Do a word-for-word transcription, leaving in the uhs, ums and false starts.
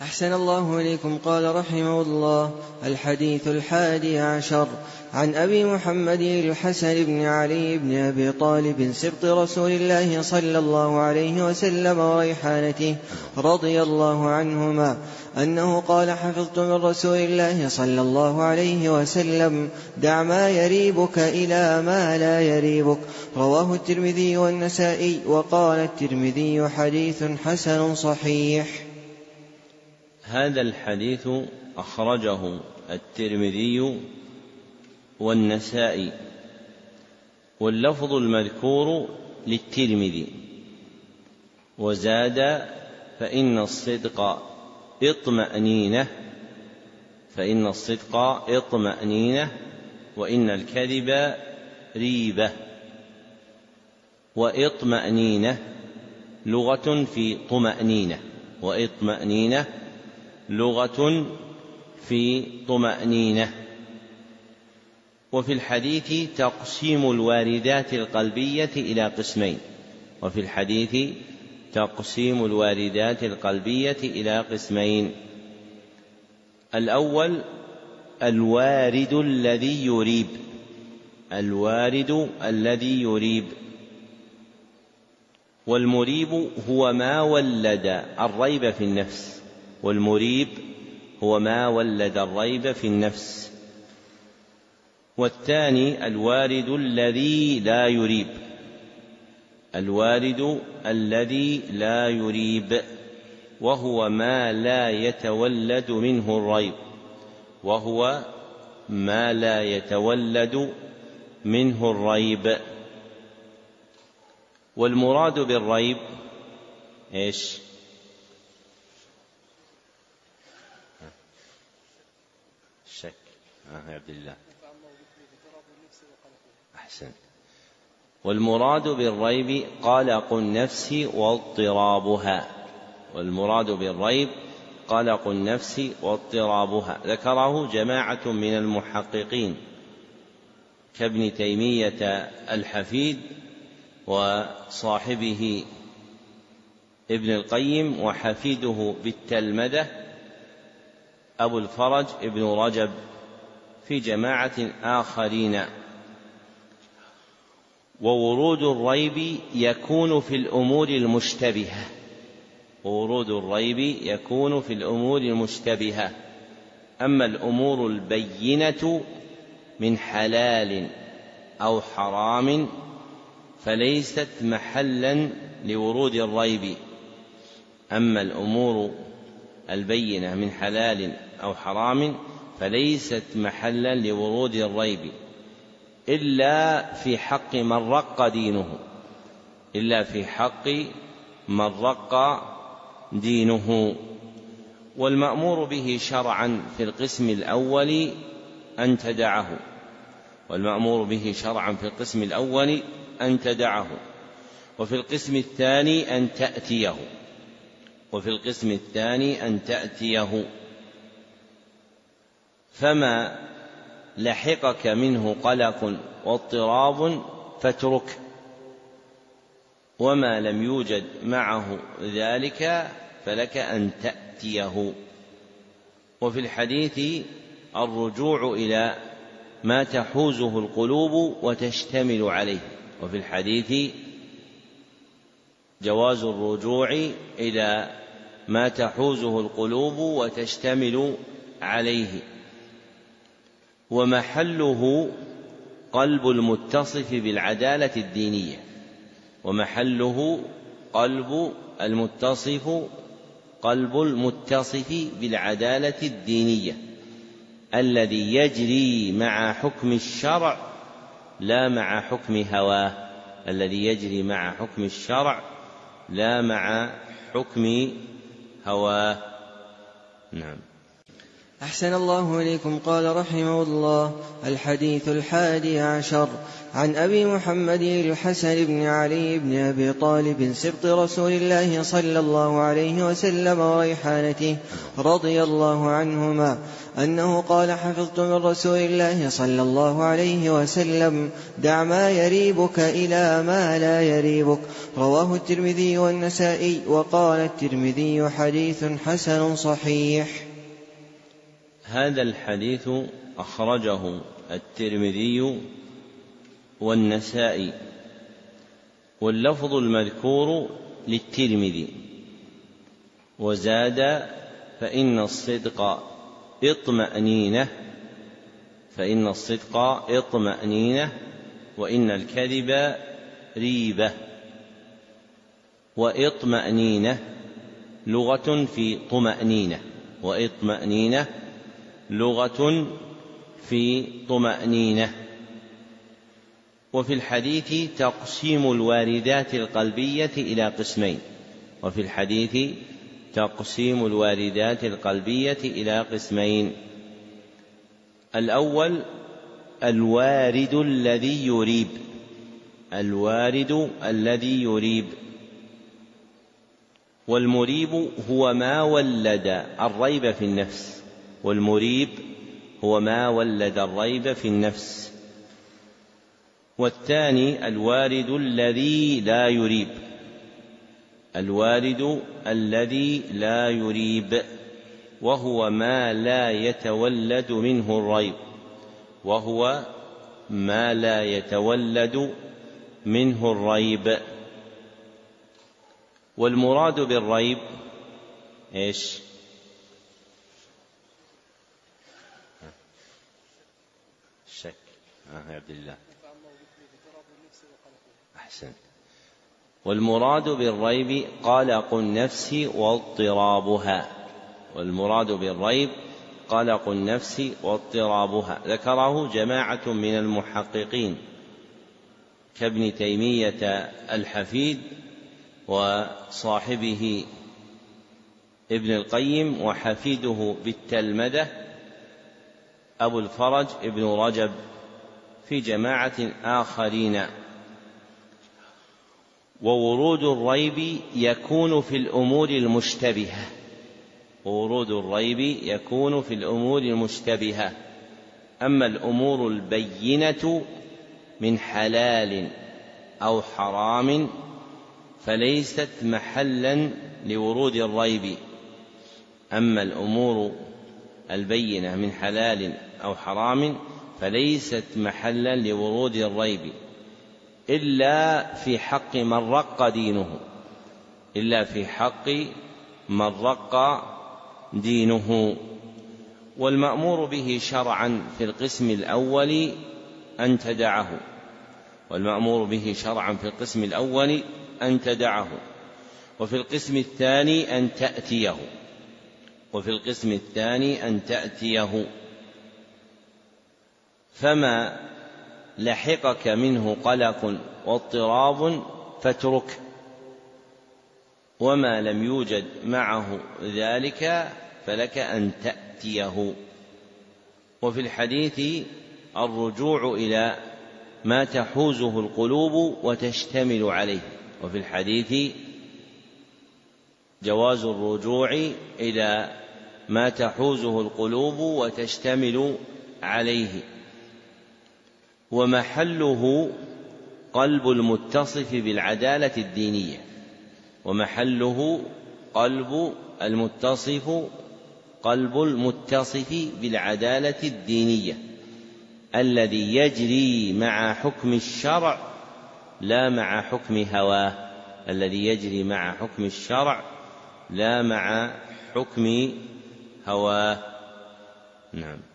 أحسن الله إليكم. قال رحمه الله: الحديث الحادي عشر عن أبي محمد الحسن بن علي بن أبي طالب سبط رسول الله صلى الله عليه وسلم وريحانته رضي الله عنهما أنه قال: حفظت من رسول الله صلى الله عليه وسلم: دع ما يريبك إلى ما لا يريبك. رواه الترمذي والنسائي. وقال الترمذي: حديث حسن صحيح. هذا الحديث أخرجه الترمذي والنسائي، واللفظ المذكور للترمذي، وزاد: فإن الصدق اطمأنينة فإن الصدق اطمأنينة وإن الكذب ريبة. واطمأنينة لغة في طمأنينة، واطمأنينة لغة في طمأنينة. وفي الحديث تقسيم الواردات القلبية إلى قسمين وفي الحديث تقسيم الواردات القلبية إلى قسمين الأول الوارد الذي يريب الوارد الذي يريب والمريب هو ما ولد الريب في النفس والمريب هو ما ولد الريب في النفس والثاني الوارد الذي لا يريب الوارد الذي لا يريب وهو ما لا يتولد منه الريب وهو ما لا يتولد منه الريب. والمراد بالريب ايش؟ الشك. آه يا عبد الله أحسن. والمراد بالريب قلق النفس واضطرابها والمراد بالريب قلق النفس واضطرابها ذكره جماعة من المحققين كابن تيمية الحفيد وصاحبه ابن القيم وحفيده بالتلمذة أبو الفرج ابن رجب في جماعة آخرين. وورود الريب يكون في الأمور المشتبهة وورود الريب يكون في الأمور المشتبهة أما الأمور البينة من حلال أو حرام فليست محلا لورود الريب أما الأمور البينة من حلال أو حرام فليست محلا لورود الريب إلا في حق من رق دينه إلا في حق من رق دينه. والمأمور به شرعا في القسم الأول أن تدعه والمأمور به شرعا في القسم الأول أن تدعه وفي القسم الثاني أن تأتيه وفي القسم الثاني أن تأتيه فما لحقك منه قلق واضطراب فاترك وما لم يوجد معه ذلك فلك أن تأتيه. وفي الحديث الرجوع إلى ما تحوزه القلوب وتشتمل عليه وفي الحديث جواز الرجوع إلى ما تحوزه القلوب وتشتمل عليه. ومحله قلب المتصف بالعدالة الدينية ومحله قلب المتصف قلب المتصف بالعدالة الدينية الذي يجري مع حكم الشرع لا مع حكم هواه الذي يجري مع حكم الشرع لا مع حكم هواه. نعم. أحسن الله إليكم. قال رحمه الله: الحديث الحادي عشر عن أبي محمد الحسن بن علي بن أبي طالب سبط رسول الله صلى الله عليه وسلم وريحانته رضي الله عنهما أنه قال: حفظت من رسول الله صلى الله عليه وسلم: دع ما يريبك إلى ما لا يريبك. رواه الترمذي والنسائي. وقال الترمذي: حديث حسن صحيح. هذا الحديث أخرجه الترمذي والنسائي، واللفظ المذكور للترمذي، وزاد: فإن الصدق اطمأنينة فإن الصدق اطمأنينة وإن الكذب ريبة. وإطمأنينة لغة في طمأنينة، وإطمأنينة لغة في طمأنينة. وفي الحديث تقسيم الواردات القلبية إلى قسمين وفي الحديث تقسيم الواردات القلبية إلى قسمين الأول الوارد الذي يريب الوارد الذي يريب والمريب هو ما ولد الريب في النفس والمريب هو ما ولد الريب في النفس والثاني الوارد الذي لا يريب الوارد الذي لا يريب وهو ما لا يتولد منه الريب وهو ما لا يتولد منه الريب. والمراد بالريب ايش؟ الشك. آه يا عبد الله أحسن. والمراد بالريب قلق النفس واضطرابها والمراد بالريب قلق النفس واضطرابها ذكره جماعة من المحققين كابن تيمية الحفيد وصاحبه ابن القيم وحفيده بالتلمذة أبو الفرج ابن رجب في جماعة آخرين. وورود الريب يكون في الأمور المشتبهة وورود الريب يكون في الأمور المشتبهة أما الأمور البينة من حلال أو حرام فليست محلا لورود الريب أما الأمور البينة من حلال أو حرام فليست محلا لورود الريب إلا في حق من رق دينه إلا في حق من رق دينه. والمأمور به شرعا في القسم الأول أن تدعه والمأمور به شرعا في القسم الأول أن تدعه وفي القسم الثاني أن تأتيه وفي القسم الثاني أن تأتيه فما لحقك منه قلق واضطراب فاترك وما لم يوجد معه ذلك فلك أن تأتيه. وفي الحديث الرجوع إلى ما تحوزه القلوب وتشتمل عليه وفي الحديث جواز الرجوع إلى ما تحوزه القلوب وتشتمل عليه. ومحله قلب المتصف بالعدالة الدينية ومحله قلب المتصف قلب المتصف بالعدالة الدينية الذي يجري مع حكم الشرع لا مع حكم هواه الذي يجري مع حكم الشرع لا مع حكم هواه. نعم.